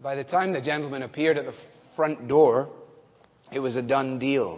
By the time the gentleman appeared at the front door, it was a done deal.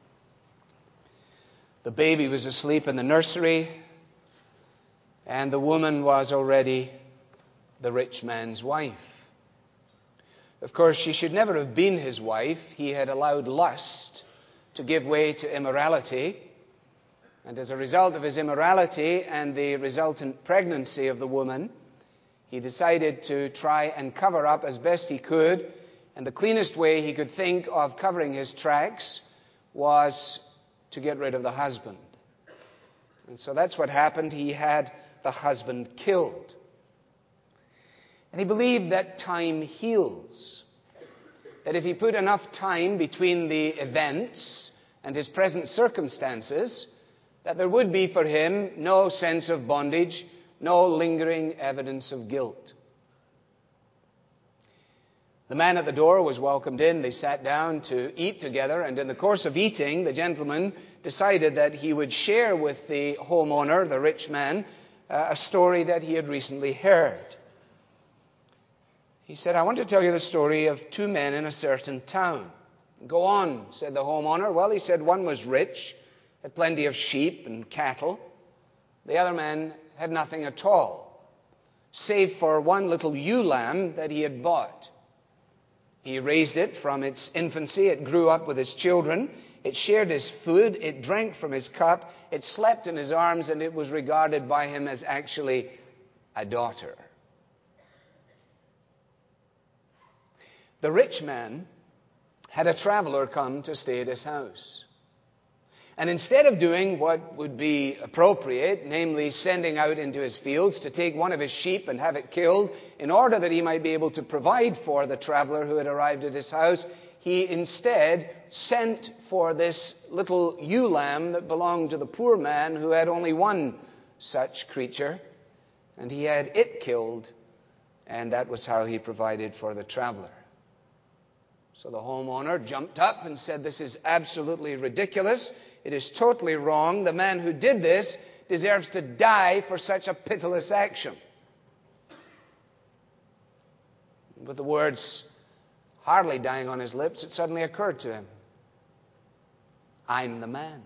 The baby was asleep in the nursery, and the woman was already the rich man's wife. Of course, she should never have been his wife. He had allowed lust to give way to immorality. And as a result of his immorality and the resultant pregnancy of the woman, he decided to try and cover up as best he could. And the cleanest way he could think of covering his tracks was to get rid of the husband. And so that's what happened. He had the husband killed. And he believed that time heals. That if he put enough time between the events and his present circumstances, that there would be for him no sense of bondage, no lingering evidence of guilt. The man at the door was welcomed in. They sat down to eat together, and in the course of eating, the gentleman decided that he would share with the homeowner, the rich man, a story that he had recently heard. He said, "I want to tell you the story of two men in a certain town." "Go on," said the homeowner. "Well," he said, "one was rich, had plenty of sheep and cattle. The other man had nothing at all, save for one little ewe lamb that he had bought. He raised it from its infancy. It grew up with his children. It shared his food. It drank from his cup. It slept in his arms, and it was regarded by him as actually a daughter." The rich man had a traveler come to stay at his house. And instead of doing what would be appropriate, namely sending out into his fields to take one of his sheep and have it killed in order that he might be able to provide for the traveler who had arrived at his house, he instead sent for this little ewe lamb that belonged to the poor man who had only one such creature, and he had it killed, and that was how he provided for the traveler. So the homeowner jumped up and said, "This is absolutely ridiculous. It is totally wrong. The man who did this deserves to die for such a pitiless action." With the words hardly dying on his lips, it suddenly occurred to him, "I'm the man."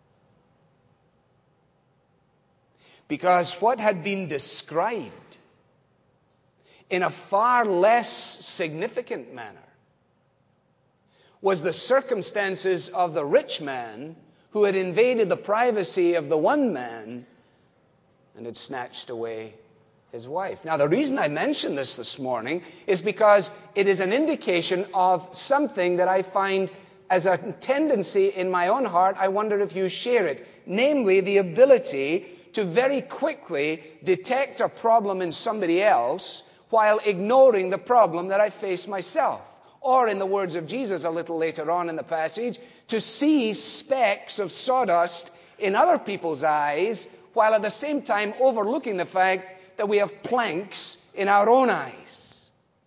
Because what had been described in a far less significant manner was the circumstances of the rich man who had invaded the privacy of the one man and had snatched away his wife. Now, the reason I mention this morning is because it is an indication of something that I find as a tendency in my own heart. I wonder if you share it. Namely, the ability to very quickly detect a problem in somebody else while ignoring the problem that I face myself. Or, in the words of Jesus a little later on in the passage, to see specks of sawdust in other people's eyes, while at the same time overlooking the fact that we have planks in our own eyes.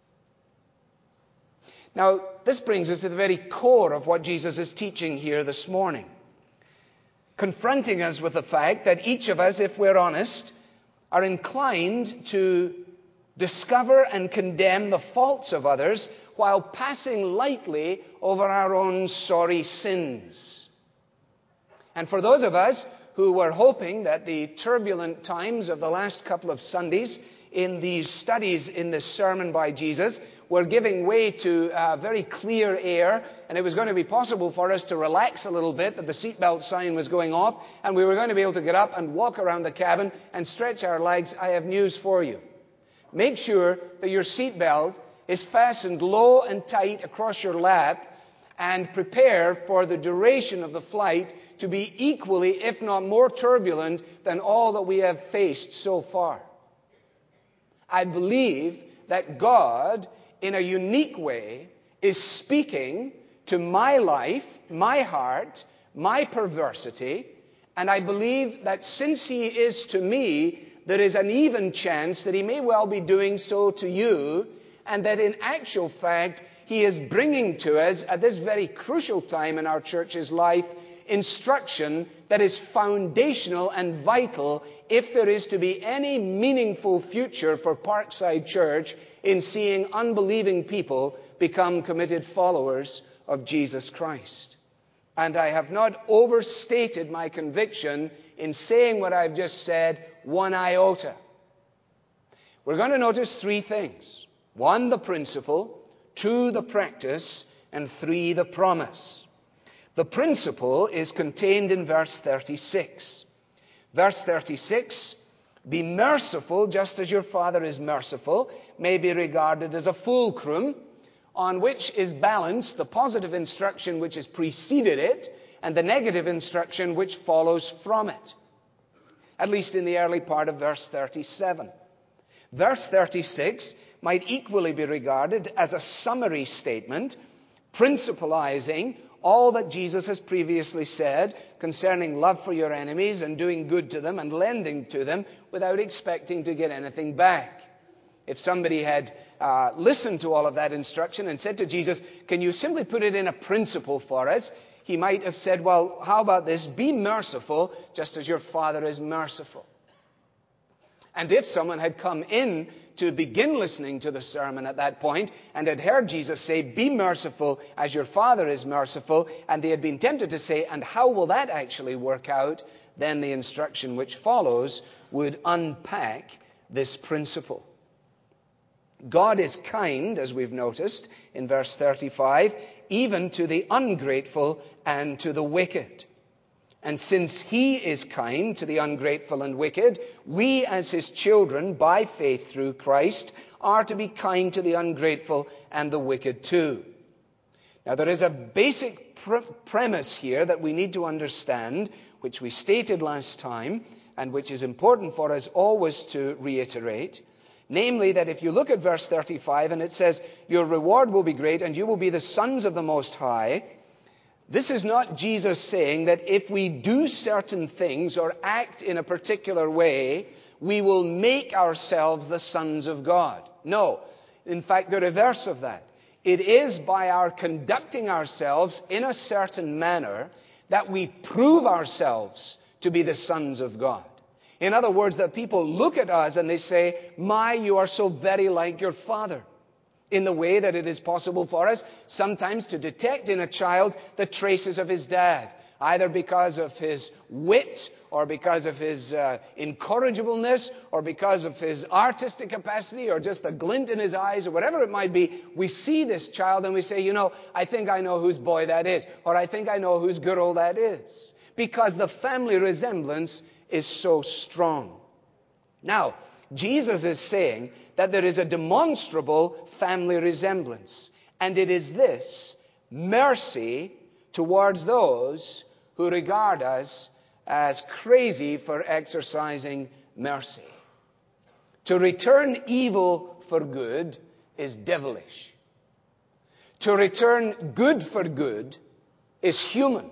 Now, this brings us to the very core of what Jesus is teaching here this morning. Confronting us with the fact that each of us, if we're honest, are inclined to discover and condemn the faults of others while passing lightly over our own sorry sins. And for those of us who were hoping that the turbulent times of the last couple of Sundays in these studies in this sermon by Jesus were giving way to very clear air, and it was going to be possible for us to relax a little bit, that the seatbelt sign was going off, and we were going to be able to get up and walk around the cabin and stretch our legs, I have news for you. Make sure that your seatbelt is fastened low and tight across your lap, and prepare for the duration of the flight to be equally, if not more turbulent than all that we have faced so far. I believe that God, in a unique way, is speaking to my life, my heart, my perversity, and I believe that since He is to me, there is an even chance that He may well be doing so to you, and that in actual fact, He is bringing to us, at this very crucial time in our church's life, instruction that is foundational and vital if there is to be any meaningful future for Parkside Church in seeing unbelieving people become committed followers of Jesus Christ. And I have not overstated my conviction in saying what I've just said one iota. We're going to notice three things. 1, the principle. 2, the practice. And 3, the promise. The principle is contained in verse 36. Verse 36, be merciful just as your Father is merciful, may be regarded as a fulcrum on which is balanced the positive instruction which has preceded it and the negative instruction which follows from it. At least in the early part of verse 37. Verse 36 might equally be regarded as a summary statement, principalizing all that Jesus has previously said concerning love for your enemies and doing good to them and lending to them without expecting to get anything back. If somebody had listened to all of that instruction and said to Jesus, can you simply put it in a principle for us? He might have said, well, how about this? Be merciful just as your Father is merciful. And if someone had come in to begin listening to the sermon at that point and had heard Jesus say, be merciful as your Father is merciful, and they had been tempted to say, and how will that actually work out? Then the instruction which follows would unpack this principle. God is kind, as we've noticed in verse 35, even to the ungrateful and to the wicked. And since He is kind to the ungrateful and wicked, we as His children, by faith through Christ, are to be kind to the ungrateful and the wicked too. Now there is a basic premise here that we need to understand, which we stated last time, and which is important for us always to reiterate. Namely, that if you look at verse 35 and it says, your reward will be great and you will be the sons of the Most High. This is not Jesus saying that if we do certain things or act in a particular way, we will make ourselves the sons of God. No. In fact, the reverse of that. It is by our conducting ourselves in a certain manner that we prove ourselves to be the sons of God. In other words, that people look at us and they say, my, you are so very like your father. In the way that it is possible for us sometimes to detect in a child the traces of his dad, either because of his wit or because of his incorrigibleness or because of his artistic capacity or just a glint in his eyes or whatever it might be. We see this child and we say, you know, I think I know whose boy that is, or I think I know whose girl that is, because the family resemblance is so strong. Now, Jesus is saying that there is a demonstrable family resemblance. And it is this: mercy towards those who regard us as crazy for exercising mercy. To return evil for good is devilish. To return good for good is human.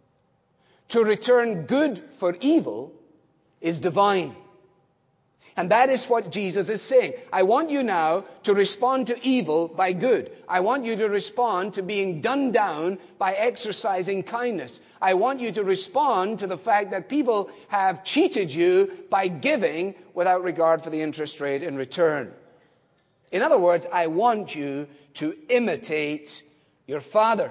To return good for evil is divine. And that is what Jesus is saying. I want you now to respond to evil by good. I want you to respond to being done down by exercising kindness. I want you to respond to the fact that people have cheated you by giving without regard for the interest rate in return. In other words, I want you to imitate your father.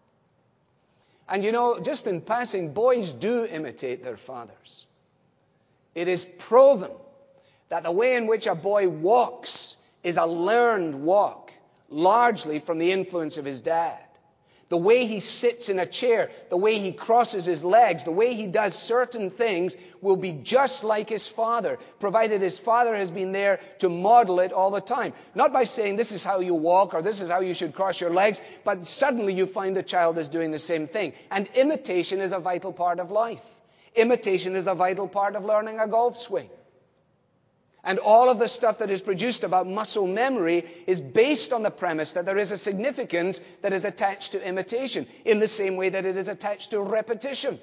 And you know, just in passing, boys do imitate their fathers. It is proven that the way in which a boy walks is a learned walk, largely from the influence of his dad. The way he sits in a chair, the way he crosses his legs, the way he does certain things will be just like his father, provided his father has been there to model it all the time. Not by saying this is how you walk or this is how you should cross your legs, but suddenly you find the child is doing the same thing. And imitation is a vital part of life. Imitation is a vital part of learning a golf swing. And all of the stuff that is produced about muscle memory is based on the premise that there is a significance that is attached to imitation, in the same way that it is attached to repetition.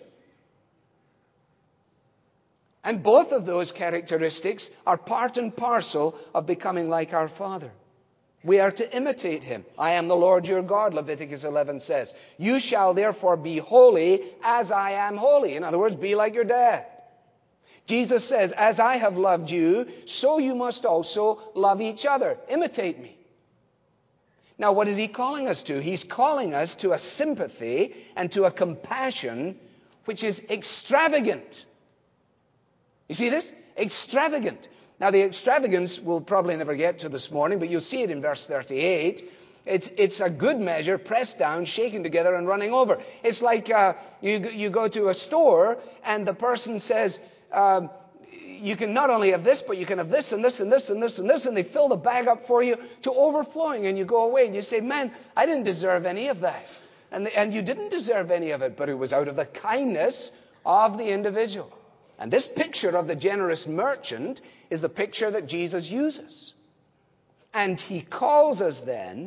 And both of those characteristics are part and parcel of becoming like our Father. We are to imitate him. I am the Lord your God, Leviticus 11 says. You shall therefore be holy as I am holy. In other words, be like your dad. Jesus says, as I have loved you, so you must also love each other. Imitate me. Now, what is he calling us to? He's calling us to a sympathy and to a compassion which is extravagant. You see this? Extravagant. Now, the extravagance we'll probably never get to this morning, but you'll see it in verse 38. It's a good measure, pressed down, shaken together, and running over. It's like you go to a store, and the person says, you can not only have this, but you can have this, and this, and this, and this, and this, and they fill the bag up for you to overflowing, and you go away, and you say, man, I didn't deserve any of that. And you didn't deserve any of it, but it was out of the kindness of the individual. And this picture of the generous merchant is the picture that Jesus uses. And he calls us then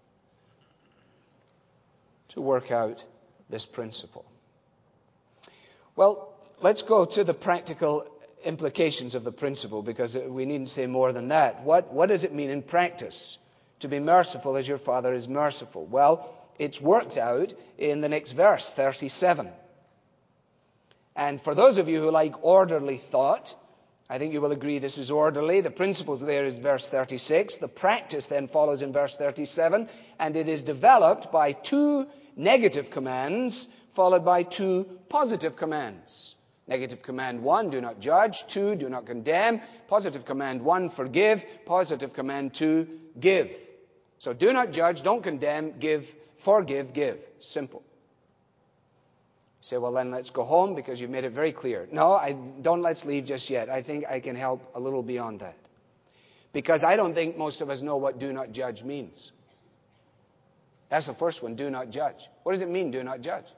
to work out this principle. Well, let's go to the practical implications of the principle, because we needn't say more than that. What does it mean in practice to be merciful as your Father is merciful? Well, it's worked out in the next verse, 37. And for those of you who like orderly thought, I think you will agree this is orderly. The principles there is verse 36. The practice then follows in verse 37. And it is developed by 2 negative commands followed by 2 positive commands. Negative command 1, do not judge. 2, do not condemn. Positive command 1, forgive. Positive command 2, give. So do not judge, don't condemn, give, forgive, give. Simple. You say, well, then let's go home because you've made it very clear. No, don't let's leave just yet. I think I can help a little beyond that. Because I don't think most of us know what do not judge means. That's the first one, do not judge. What does it mean, do not judge?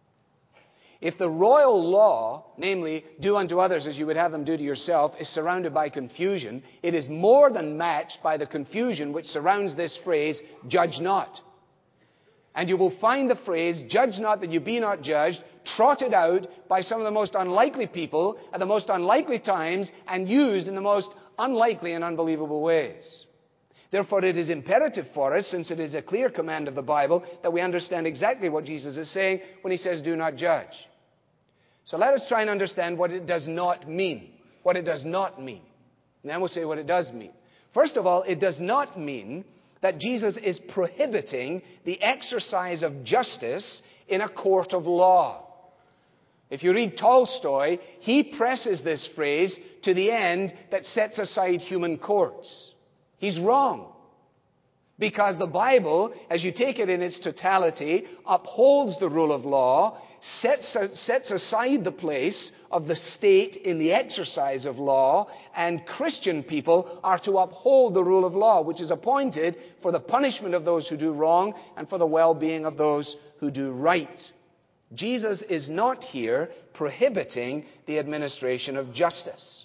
If the royal law, namely, do unto others as you would have them do to yourself, is surrounded by confusion, it is more than matched by the confusion which surrounds this phrase, judge not. And you will find the phrase, judge not that you be not judged, trotted out by some of the most unlikely people at the most unlikely times and used in the most unlikely and unbelievable ways. Therefore, it is imperative for us, since it is a clear command of the Bible, that we understand exactly what Jesus is saying when he says, do not judge. So let us try and understand what it does not mean. What it does not mean. And then we'll say what it does mean. First of all, it does not mean that Jesus is prohibiting the exercise of justice in a court of law. If you read Tolstoy, he presses this phrase to the end that sets aside human courts. He's wrong. Because the Bible, as you take it in its totality, upholds the rule of law, sets aside the place of the state in the exercise of law, and Christian people are to uphold the rule of law, which is appointed for the punishment of those who do wrong and for the well-being of those who do right. Jesus is not here prohibiting the administration of justice.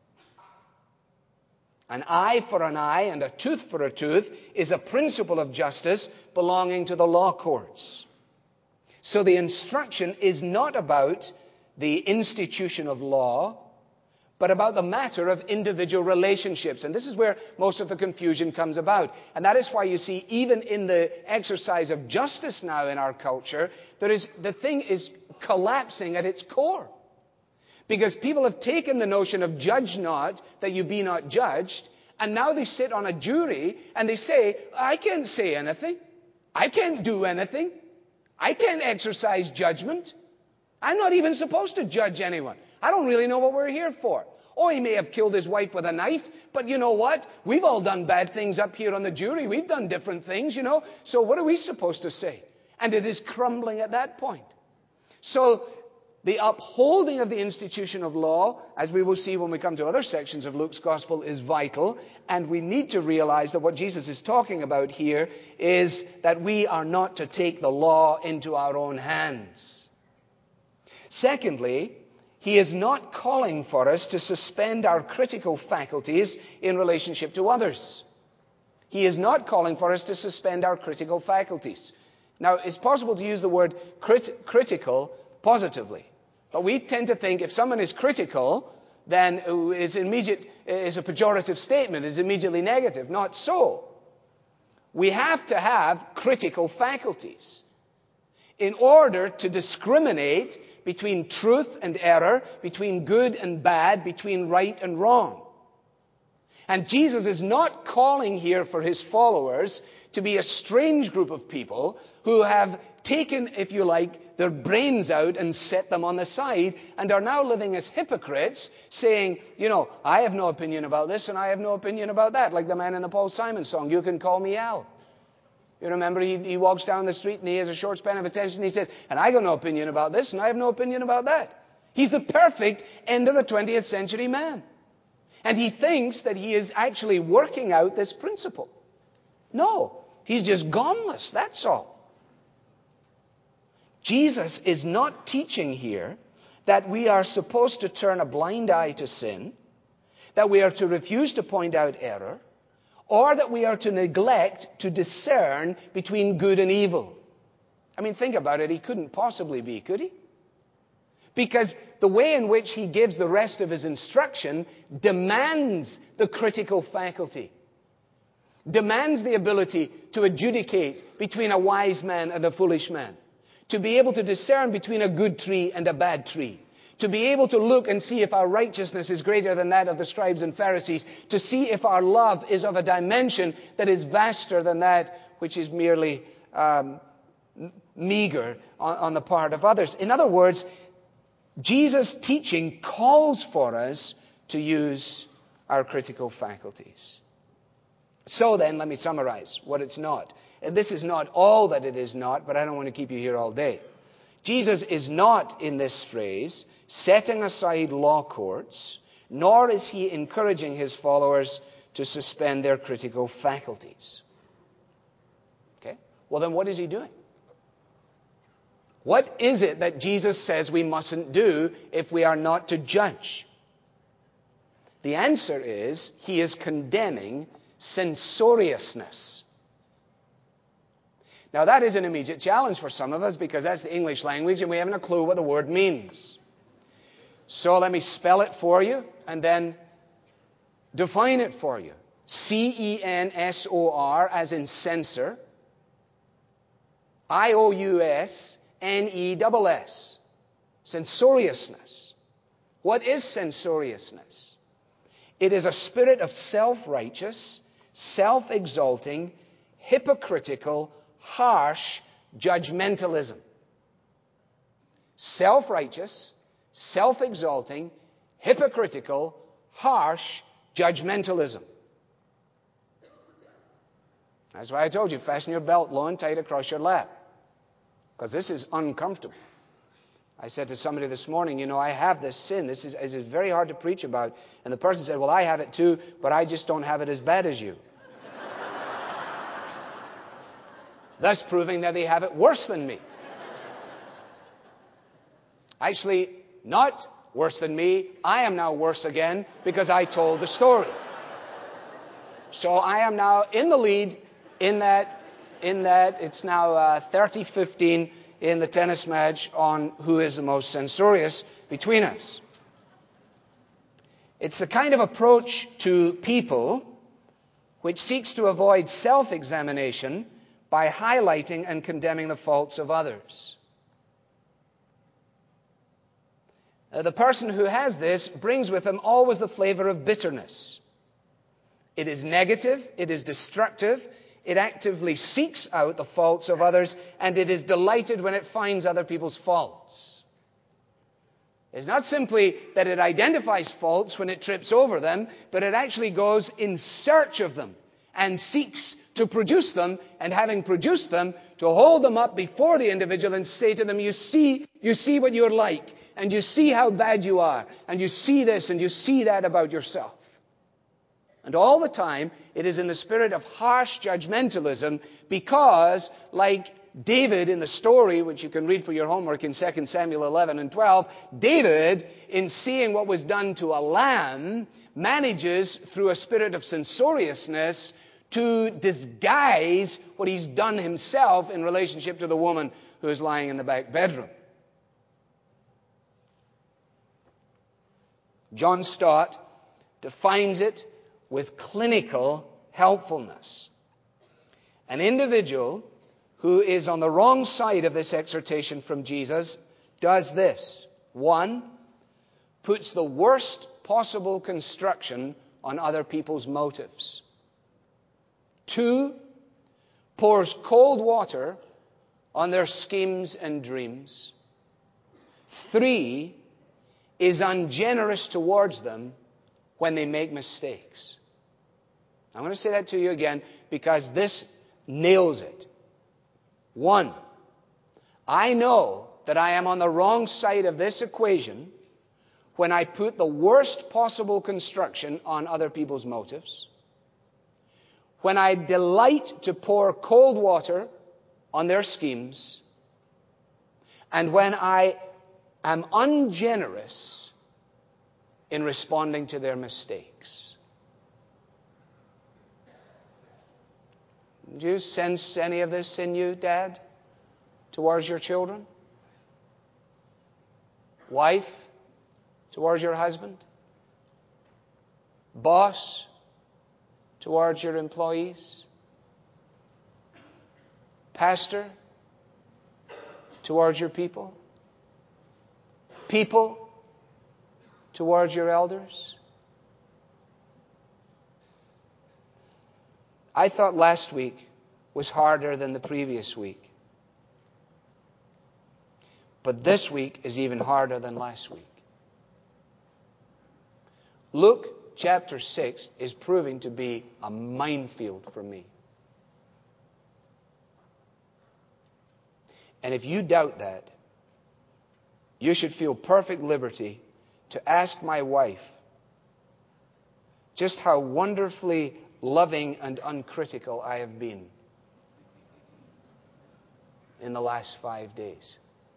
An eye for an eye and a tooth for a tooth is a principle of justice belonging to the law courts. So the instruction is not about the institution of law, but about the matter of individual relationships. And this is where most of the confusion comes about. And that is why you see, even in the exercise of justice now in our culture, the thing is collapsing at its core. Because people have taken the notion of judge not, that you be not judged, and now they sit on a jury and they say, I can't say anything. I can't do anything. I can't exercise judgment. I'm not even supposed to judge anyone. I don't really know what we're here for. Oh, he may have killed his wife with a knife, but you know what? We've all done bad things up here on the jury. We've done different things, you know. So what are we supposed to say? And it is crumbling at that point. So the upholding of the institution of law, as we will see when we come to other sections of Luke's Gospel, is vital. And we need to realize that what Jesus is talking about here is that we are not to take the law into our own hands. Secondly, he is not calling for us to suspend our critical faculties in relationship to others. He is not calling for us to suspend our critical faculties. Now, it's possible to use the word critical positively. But we tend to think if someone is critical, then is a pejorative statement, is immediately negative. Not so. We have to have critical faculties in order to discriminate between truth and error, between good and bad, between right and wrong. And Jesus is not calling here for his followers to be a strange group of people who have taken, if you like, their brains out and set them on the side and are now living as hypocrites, saying, I have no opinion about this and I have no opinion about that, like the man in the Paul Simon song, "You can call me Al." You remember he walks down the street and he has a short span of attention. He says, and I got no opinion about this and I have no opinion about that. He's the perfect end of the 20th century man. And he thinks that he is actually working out this principle. No, he's just goneless, that's all. Jesus is not teaching here that we are supposed to turn a blind eye to sin, that we are to refuse to point out error, or that we are to neglect to discern between good and evil. I mean, think about it. He couldn't possibly be, could he? Because the way in which he gives the rest of his instruction demands the critical faculty, demands the ability to adjudicate between a wise man and a foolish man, to be able to discern between a good tree and a bad tree, to be able to look and see if our righteousness is greater than that of the scribes and Pharisees, to see if our love is of a dimension that is vaster than that which is merely meager on the part of others. In other words, Jesus' teaching calls for us to use our critical faculties. So then, let me summarize what it's not. And this is not all that it is not, but I don't want to keep you here all day. Jesus is not, in this phrase, setting aside law courts, nor is he encouraging his followers to suspend their critical faculties. Okay? Well, then what is he doing? What is it that Jesus says we mustn't do if we are not to judge? The answer is, he is condemning censoriousness. Now that is an immediate challenge for some of us because that's the English language and we haven't a clue what the word means. So let me spell it for you and then define it for you. C-E-N-S-O-R as in censor. I-O-U-S-N-E-S-S. Censoriousness. What is censoriousness? It is a spirit of self-righteous, self-exalting, hypocritical, harsh judgmentalism. Self-righteous, self-exalting, hypocritical, harsh judgmentalism. That's why I told you, fasten your belt low and tight across your lap. Because this is uncomfortable. I said to somebody this morning, I have this sin. This is very hard to preach about. And the person said, well, I have it too, but I just don't have it as bad as you. Thus proving that they have it worse than me. Actually, not worse than me. I am now worse again because I told the story. So I am now in the lead in that it's now 30-15 in the tennis match on who is the most censorious between us. It's a kind of approach to people which seeks to avoid self-examination by highlighting and condemning the faults of others. The person who has this brings with him always the flavor of bitterness. It is negative, it is destructive, it actively seeks out the faults of others, and it is delighted when it finds other people's faults. It's not simply that it identifies faults when it trips over them, but it actually goes in search of them and seeks to produce them, and having produced them, to hold them up before the individual and say to them, you see what you're like, and you see how bad you are, and you see this and you see that about yourself. And all the time, it is in the spirit of harsh judgmentalism because, like David in the story, which you can read for your homework in 2 Samuel 11 and 12, David, in seeing what was done to a lamb, manages, through a spirit of censoriousness, to disguise what he's done himself in relationship to the woman who is lying in the back bedroom. John Stott defines it with clinical helpfulness. An individual who is on the wrong side of this exhortation from Jesus does this. 1, puts the worst possible construction on other people's motives. 2, pours cold water on their schemes and dreams. 3, is ungenerous towards them when they make mistakes. I'm going to say that to you again because this nails it. 1, I know that I am on the wrong side of this equation when I put the worst possible construction on other people's motives, when I delight to pour cold water on their schemes, and when I am ungenerous in responding to their mistakes. Do you sense any of this in you, Dad, towards your children? Wife, towards your husband? Boss, towards your employees? Pastor, towards your people? People, towards your elders? I thought last week was harder than the previous week. But this week is even harder than last week. Luke chapter 6 is proving to be a minefield for me. And if you doubt that, you should feel perfect liberty to ask my wife just how wonderfully loving and uncritical I have been in the last 5 days.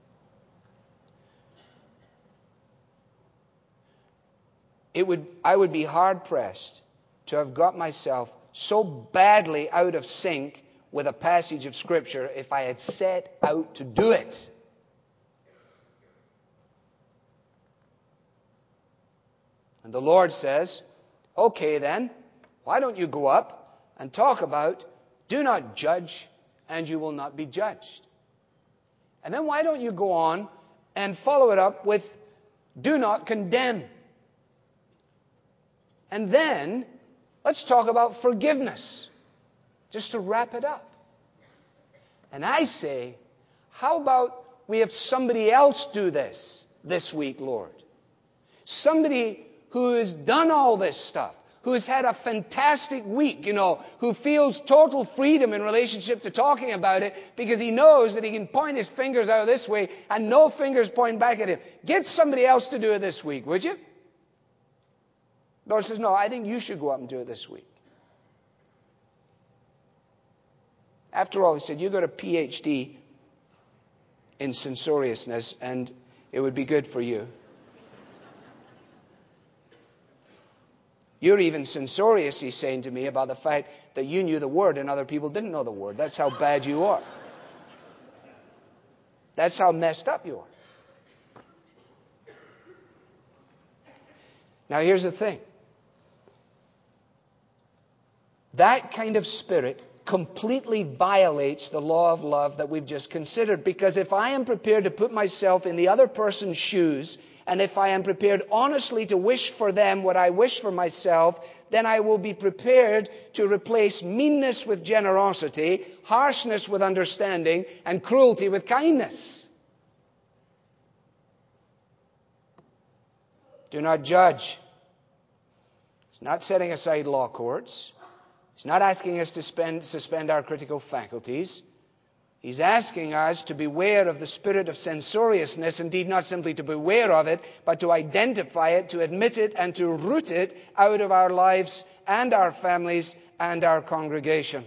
I would be hard-pressed to have got myself so badly out of sync with a passage of Scripture if I had set out to do it. And the Lord says, okay then, why don't you go up and talk about, do not judge and you will not be judged. And then why don't you go on and follow it up with, do not condemn. And then, let's talk about forgiveness, just to wrap it up. And I say, how about we have somebody else do this week, Lord? Somebody who has done all this stuff, who has had a fantastic week, who feels total freedom in relationship to talking about it because he knows that he can point his fingers out this way and no fingers point back at him. Get somebody else to do it this week, would you? The Lord says, no, I think you should go up and do it this week. After all, he said, you got a PhD in censoriousness and it would be good for you. You're even censorious, he's saying to me, about the fact that you knew the Word and other people didn't know the Word. That's how bad you are. That's how messed up you are. Now here's the thing. That kind of spirit completely violates the law of love that we've just considered. Because if I am prepared to put myself in the other person's shoes, and if I am prepared honestly to wish for them what I wish for myself, then I will be prepared to replace meanness with generosity, harshness with understanding, and cruelty with kindness. Do not judge. It's not setting aside law courts. He's not asking us to suspend our critical faculties. He's asking us to beware of the spirit of censoriousness, indeed not simply to beware of it, but to identify it, to admit it, and to root it out of our lives and our families and our congregation.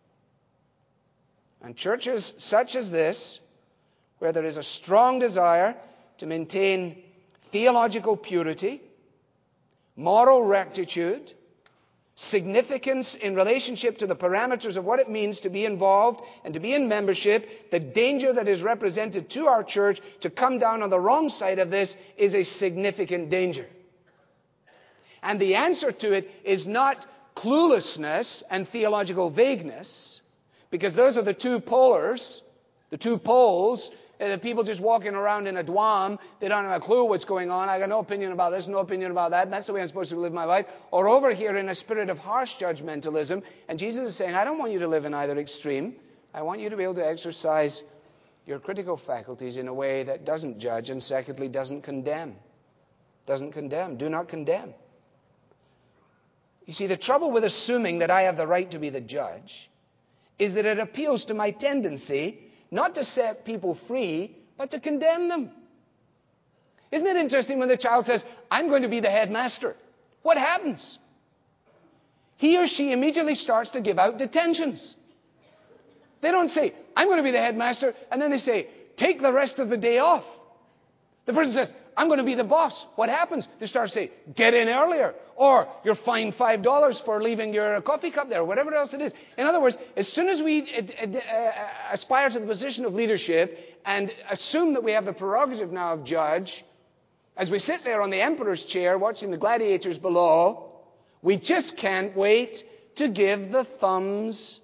And churches such as this, where there is a strong desire to maintain theological purity, moral rectitude, significance in relationship to the parameters of what it means to be involved and to be in membership, the danger that is represented to our church to come down on the wrong side of this is a significant danger. And the answer to it is not cluelessness and theological vagueness. Because those are the two polars, the two poles. The people just walking around in a dwam, they don't have a clue what's going on. I got no opinion about this, no opinion about that. And that's the way I'm supposed to live my life. Or over here in a spirit of harsh judgmentalism. And Jesus is saying, I don't want you to live in either extreme. I want you to be able to exercise your critical faculties in a way that doesn't judge and secondly doesn't condemn. Doesn't condemn. Do not condemn. You see, the trouble with assuming that I have the right to be the judge is that it appeals to my tendency not to set people free, but to condemn them. Isn't it interesting when the child says, I'm going to be the headmaster? What happens? He or she immediately starts to give out detentions. They don't say, I'm going to be the headmaster, and then they say, take the rest of the day off. The person says, I'm going to be the boss. What happens? They start to say, get in earlier. Or you're fined $5 for leaving your coffee cup there, or whatever else it is. In other words, as soon as we aspire to the position of leadership and assume that we have the prerogative now of judge, as we sit there on the emperor's chair watching the gladiators below, we just can't wait to give the thumbs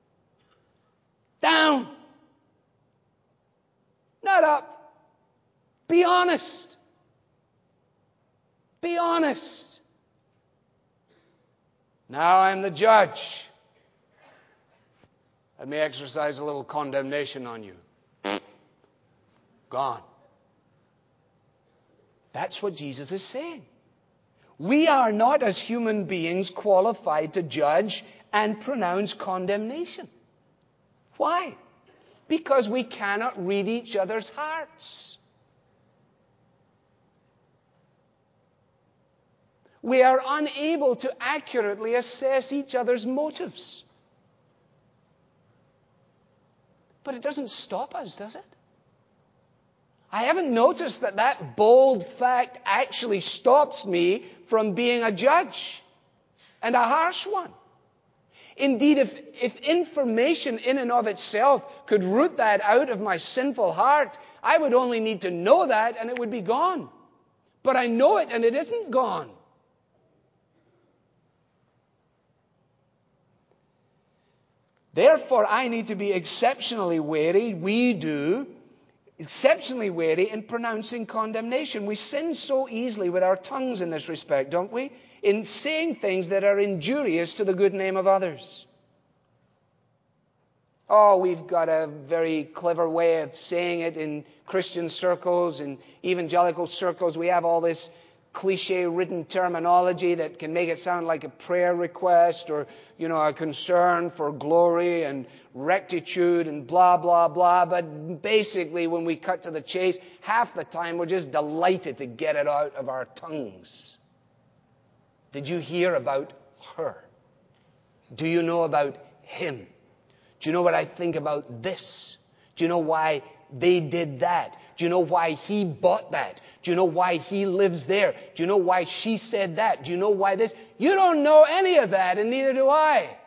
down. Not up. Be honest. Be honest. Now I'm the judge. Let me exercise a little condemnation on you. Gone. That's what Jesus is saying. We are not, as human beings, qualified to judge and pronounce condemnation. Why? Because we cannot read each other's hearts. We are unable to accurately assess each other's motives. But it doesn't stop us, does it? I haven't noticed that bold fact actually stops me from being a judge, and a harsh one. Indeed, if information in and of itself could root that out of my sinful heart, I would only need to know that and it would be gone. But I know it and it isn't gone. Therefore, I need to be exceptionally wary. We do. Exceptionally wary in pronouncing condemnation. We sin so easily with our tongues in this respect, don't we? In saying things that are injurious to the good name of others. Oh, we've got a very clever way of saying it in Christian circles, in evangelical circles. We have all this cliche-ridden terminology that can make it sound like a prayer request or, a concern for glory and rectitude and blah, blah, blah. But basically, when we cut to the chase, half the time we're just delighted to get it out of our tongues. Did you hear about her? Do you know about him? Do you know what I think about this? Do you know why they did that? Do you know why he bought that? Do you know why he lives there? Do you know why she said that? Do you know why this? You don't know any of that, and neither do I.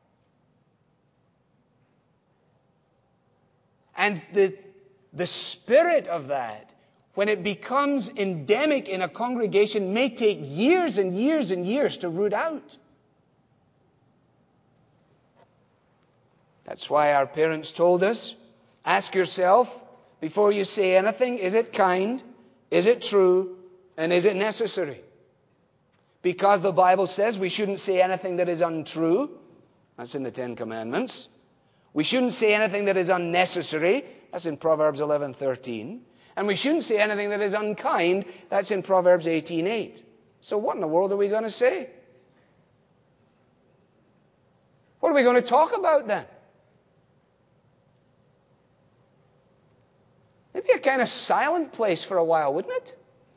And the spirit of that, when it becomes endemic in a congregation, may take years and years and years to root out. That's why our parents told us, ask yourself, before you say anything, is it kind, is it true, and is it necessary? Because the Bible says we shouldn't say anything that is untrue. That's in the Ten Commandments. We shouldn't say anything that is unnecessary. That's in Proverbs 11:13. And we shouldn't say anything that is unkind. That's in Proverbs 18:8. So what in the world are we going to say? What are we going to talk about then? It'd be a kind of silent place for a while, wouldn't it?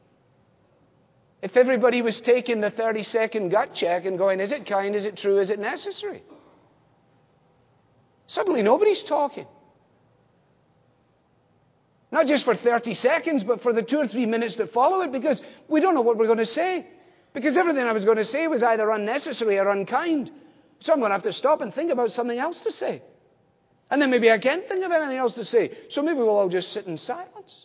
If everybody was taking the 30-second gut check and going, is it kind, is it true, is it necessary? Suddenly nobody's talking. Not just for 30 seconds, but for the 2 or 3 minutes that follow it, because we don't know what we're going to say. Because everything I was going to say was either unnecessary or unkind. So I'm going to have to stop and think about something else to say. And then maybe I can't think of anything else to say. So maybe we'll all just sit in silence.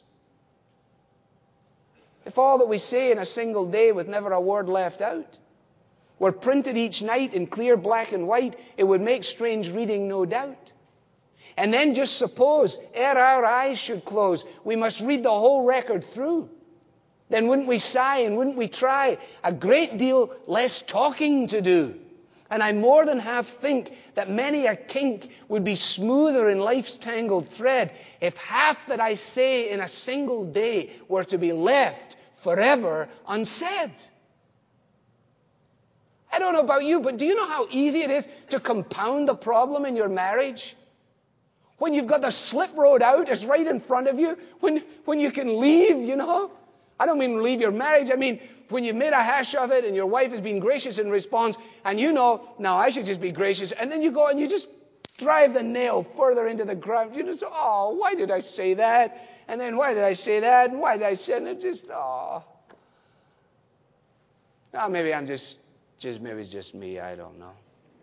If all that we say in a single day with never a word left out were printed each night in clear black and white, it would make strange reading, no doubt. And then just suppose, ere our eyes should close, we must read the whole record through. Then wouldn't we sigh and wouldn't we try a great deal less talking to do? And I more than half think that many a kink would be smoother in life's tangled thread if half that I say in a single day were to be left forever unsaid. I don't know about you, but do you know how easy it is to compound the problem in your marriage? When you've got the slip road out, it's right in front of you. When you can leave, you know. I don't mean leave your marriage. I mean, when you've made a hash of it and your wife has been gracious in response, and you know, now I should just be gracious, and then you go and you just drive the nail further into the ground. You just, oh, why did I say that? And then why did I say that? And why did I say it? And it just, oh. Now maybe I'm maybe it's just me. I don't know.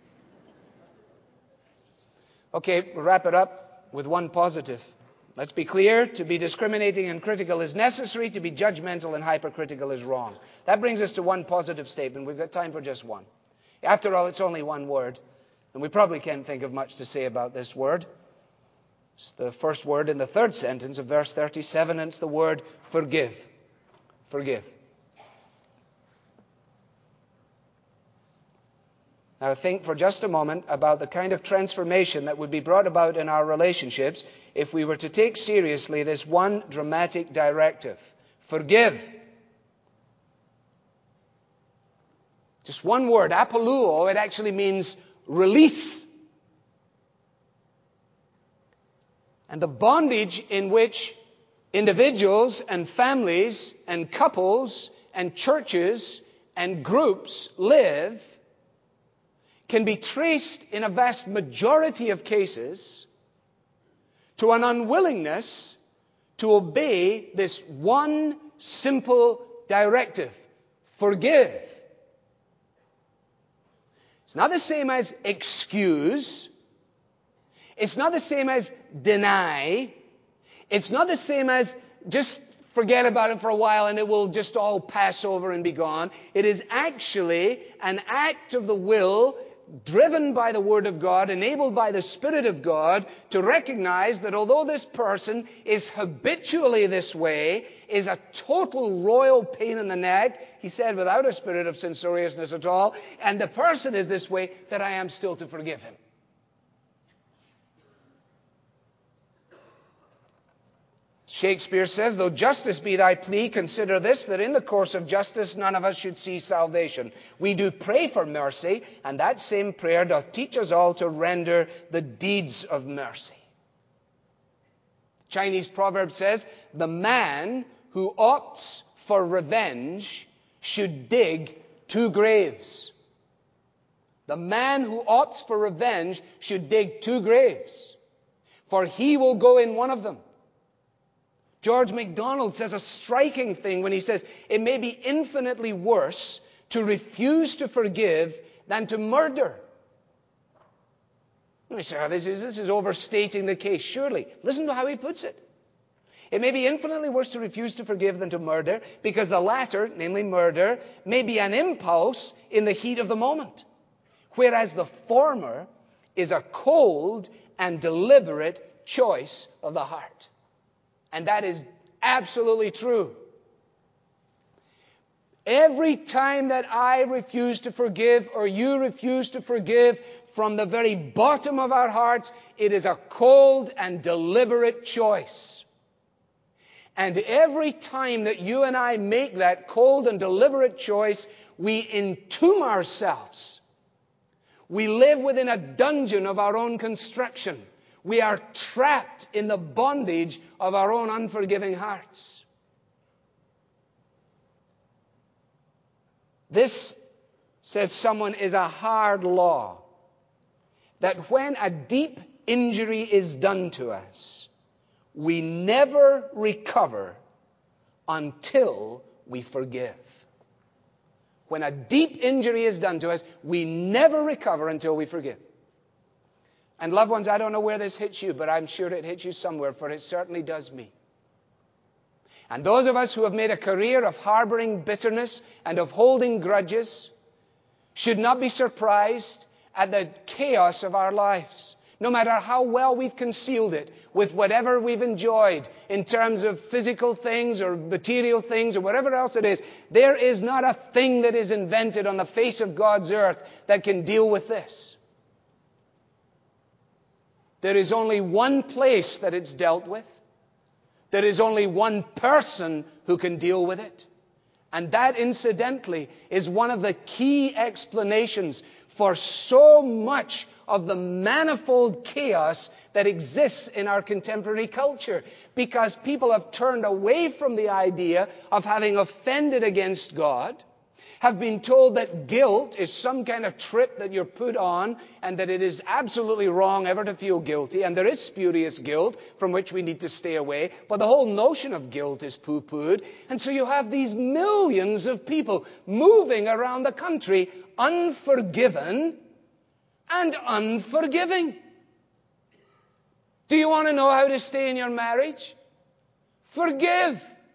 Okay, we'll wrap it up with one positive. Let's be clear, to be discriminating and critical is necessary, to be judgmental and hypercritical is wrong. That brings us to one positive statement. We've got time for just one. After all, it's only one word, and we probably can't think of much to say about this word. It's the first word in the third sentence of verse 37, and it's the word forgive. Forgive. Now think for just a moment about the kind of transformation that would be brought about in our relationships if we were to take seriously this one dramatic directive. Forgive. Just one word, apoluo, it actually means release. And the bondage in which individuals and families and couples and churches and groups live can be traced in a vast majority of cases to an unwillingness to obey this one simple directive. Forgive. It's not the same as excuse. It's not the same as deny. It's not the same as just forget about it for a while and it will just all pass over and be gone. It is actually an act of the will driven by the Word of God, enabled by the Spirit of God, to recognize that although this person is habitually this way, is a total royal pain in the neck, he said without a spirit of censoriousness at all, and the person is this way, that I am still to forgive him. Shakespeare says, though justice be thy plea, consider this, that in the course of justice none of us should see salvation. We do pray for mercy, and that same prayer doth teach us all to render the deeds of mercy. The Chinese proverb says, the man who opts for revenge should dig 2 graves. The man who opts for revenge should dig 2 graves, for he will go in one of them. George MacDonald says a striking thing when he says, it may be infinitely worse to refuse to forgive than to murder. We say, this is overstating the case. Surely. Listen to how he puts it. It may be infinitely worse to refuse to forgive than to murder, because the latter, namely murder, may be an impulse in the heat of the moment, whereas the former is a cold and deliberate choice of the heart. And that is absolutely true. Every time that I refuse to forgive or you refuse to forgive, from the very bottom of our hearts, it is a cold and deliberate choice. And every time that you and I make that cold and deliberate choice, we entomb ourselves. We live within a dungeon of our own construction. We are trapped in the bondage of our own unforgiving hearts. This, says someone, is a hard law. That when a deep injury is done to us, we never recover until we forgive. When a deep injury is done to us, we never recover until we forgive. And loved ones, I don't know where this hits you, but I'm sure it hits you somewhere, for it certainly does me. And those of us who have made a career of harboring bitterness and of holding grudges should not be surprised at the chaos of our lives. no matter how well we've concealed it with whatever we've enjoyed in terms of physical things or material things or whatever else it is, there is not a thing that is invented on the face of God's earth that can deal with this. There is only one place that it's dealt with. There is only one person who can deal with it. And that, incidentally, is one of the key explanations for so much of the manifold chaos that exists in our contemporary culture. Because people have turned away from the idea of having offended against God, have been told that guilt is some kind of trip that you're put on, and that it is absolutely wrong ever to feel guilty, and there is spurious guilt from which we need to stay away, but the whole notion of guilt is poo-pooed. And so you have these millions of people moving around the country unforgiven and unforgiving. Do you want to know how to stay in your marriage? Forgive.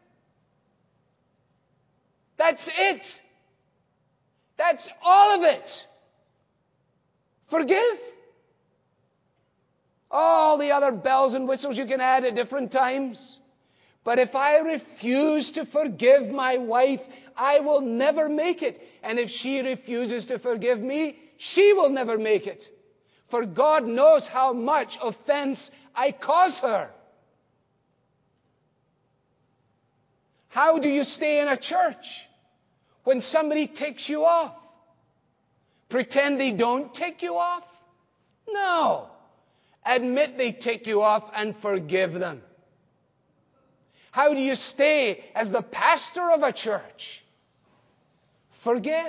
That's it. That's all of it. Forgive. All the other bells and whistles you can add at different times. But if I refuse to forgive my wife, I will never make it. And if she refuses to forgive me, she will never make it. For God knows how much offense I cause her. How do you stay in a church when somebody takes you off? Pretend they don't take you off? No. Admit they take you off and forgive them. How do you stay as the pastor of a church? Forgive.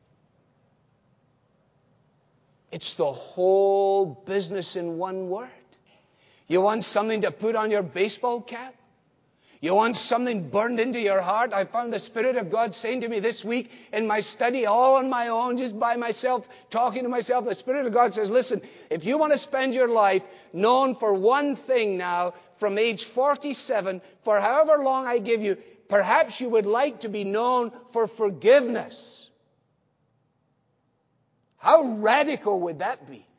It's the whole business in one word. You want something to put on your baseball cap? You want something burned into your heart? I found the Spirit of God saying to me this week in my study, all on my own, just by myself, talking to myself. The Spirit of God says, listen, if you want to spend your life known for one thing now, from age 47, for however long I give you, perhaps you would like to be known for forgiveness. How radical would that be?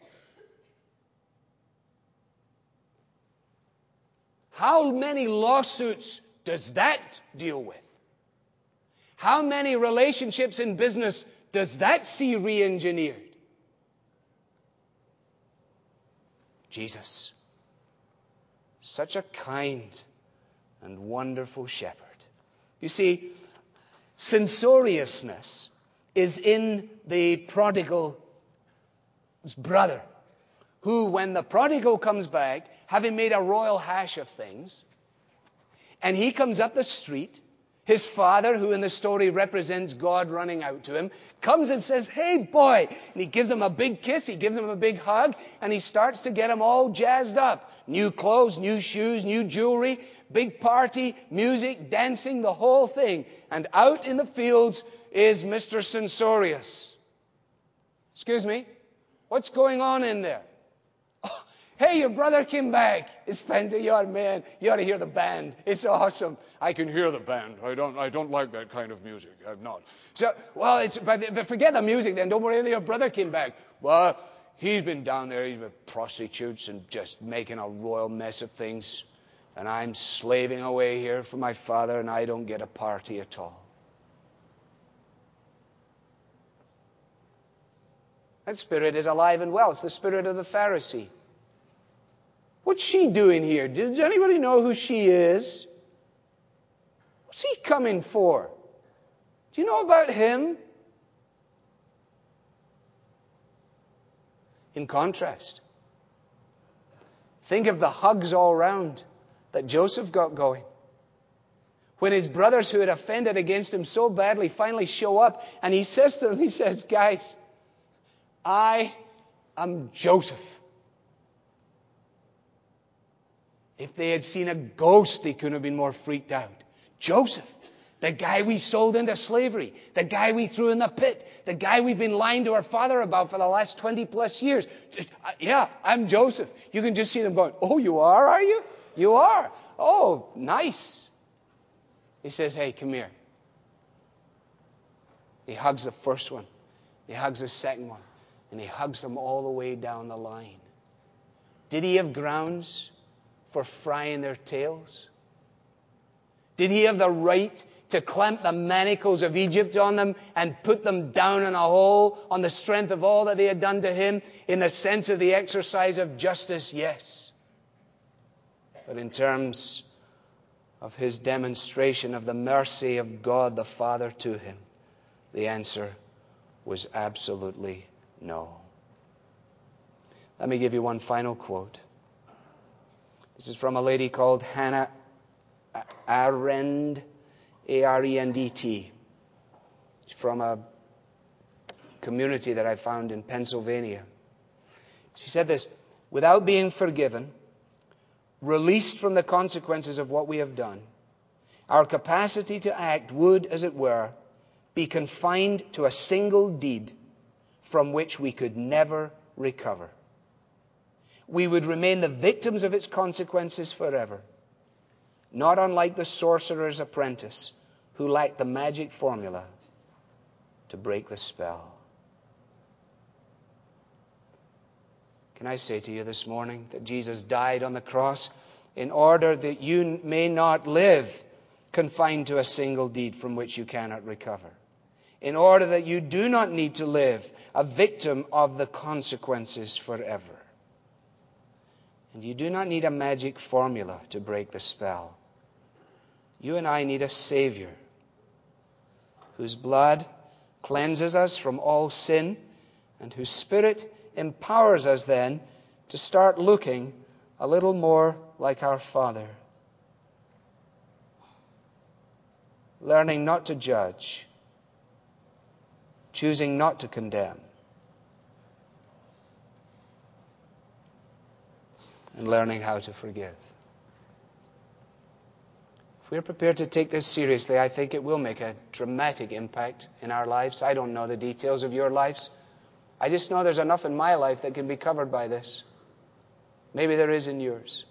How many lawsuits does that deal with? How many relationships in business does that see re-engineered? Jesus, such a kind and wonderful shepherd. You see, censoriousness is in the prodigal's brother, who, when the prodigal comes back, having made a royal hash of things, and he comes up the street, his father, who in the story represents God running out to him, comes and says, "Hey, boy." And he gives him a big kiss, he gives him a big hug, and he starts to get him all jazzed up. New clothes, new shoes, new jewelry, big party, music, dancing, the whole thing. And out in the fields is Mr. Censorious. Excuse me? What's going on in there? Hey, your brother came back. It's fantastic, man. You ought to hear the band. It's awesome. I can hear the band. I don't like that kind of music. I'm not. So, well, but forget the music then. Don't worry, your brother came back. Well, he's been down there. He's with prostitutes and just making a royal mess of things. And I'm slaving away here for my father, and I don't get a party at all. That spirit is alive and well. It's the spirit of the Pharisee. What's she doing here? Does anybody know who she is? What's he coming for? Do you know about him? In contrast, think of the hugs all round that Joseph got going. When his brothers who had offended against him so badly finally show up, and he says to them, he says, "Guys, I am Joseph." If they had seen a ghost, they couldn't have been more freaked out. Joseph, the guy we sold into slavery, the guy we threw in the pit, the guy we've been lying to our father about for the last 20 plus years. Yeah, I'm Joseph. You can just see them going, "Oh, you are you? You are? Oh, nice." He says, "Hey, come here." He hugs the first one. He hugs the second one. And he hugs them all the way down the line. Did he have grounds for frying their tails? Did he have the right to clamp the manacles of Egypt on them and put them down in a hole on the strength of all that they had done to him in the sense of the exercise of justice? Yes. But in terms of his demonstration of the mercy of God the Father to him, the answer was absolutely no. Let me give you one final quote. This is from a lady called Hannah Arendt, Arendt. It's from a community that I found in Pennsylvania. She said this: without being forgiven, released from the consequences of what we have done, our capacity to act would, as it were, be confined to a single deed from which we could never recover. We would remain the victims of its consequences forever, not unlike the sorcerer's apprentice who lacked the magic formula to break the spell. Can I say to you this morning that Jesus died on the cross in order that you may not live confined to a single deed from which you cannot recover, in order that you do not need to live a victim of the consequences forever. And you do not need a magic formula to break the spell. You and I need a Savior whose blood cleanses us from all sin and whose Spirit empowers us then to start looking a little more like our Father. Learning not to judge, choosing not to condemn, and learning how to forgive. If we're prepared to take this seriously, I think it will make a dramatic impact in our lives. I don't know the details of your lives. I just know there's enough in my life that can be covered by this. Maybe there is in yours.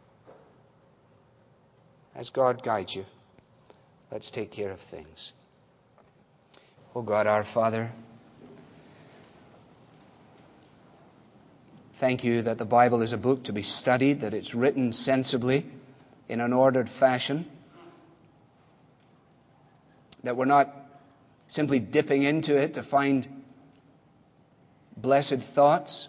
As God guides you, let's take care of things. Oh God, our Father, thank you that the Bible is a book to be studied, that it's written sensibly in an ordered fashion, that we're not simply dipping into it to find blessed thoughts,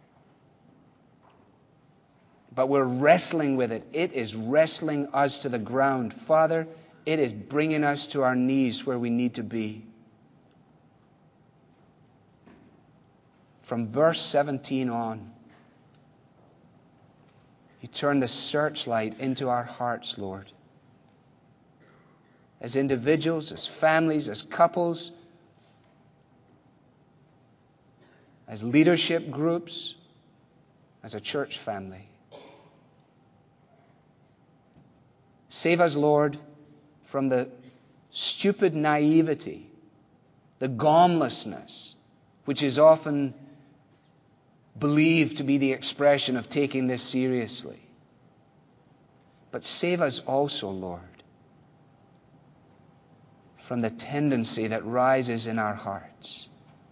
but we're wrestling with it. It is wrestling us to the ground. Father, it is bringing us to our knees where we need to be. From verse 17 on, you turn the searchlight into our hearts, Lord. As individuals, as families, as couples, as leadership groups, as a church family. Save us, Lord, from the stupid naivety, the gaumlessness, which is often believed to be the expression of taking this seriously. But save us also, Lord, from the tendency that rises in our hearts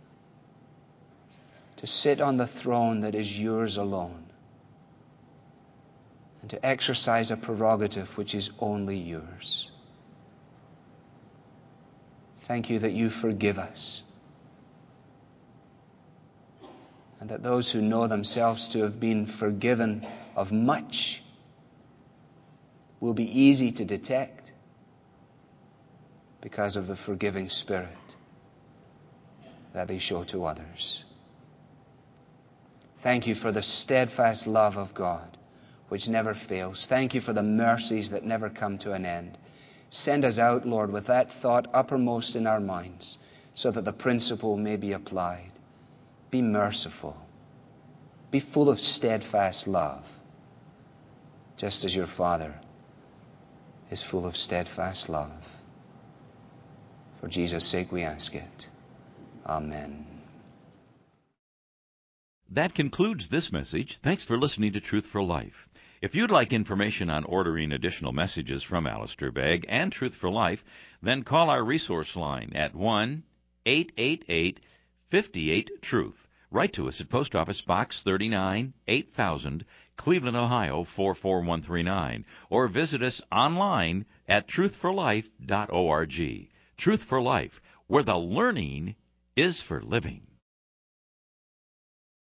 to sit on the throne that is yours alone and to exercise a prerogative which is only yours. Thank you that you forgive us, and that those who know themselves to have been forgiven of much will be easy to detect because of the forgiving Spirit that they show to others. Thank you for the steadfast love of God, which never fails. Thank you for the mercies that never come to an end. Send us out, Lord, with that thought uppermost in our minds, so that the principle may be applied. Be merciful. Be full of steadfast love, just as your Father is full of steadfast love. For Jesus' sake we ask it. Amen. That concludes this message. Thanks for listening to Truth for Life. If you'd like information on ordering additional messages from Alistair Begg and Truth for Life, then call our resource line at 1-888-58-TRUTH. Write to us at Post Office Box 39, 8000, Cleveland, Ohio 44139, or visit us online at truthforlife.org. Truth for Life, where the learning is for living.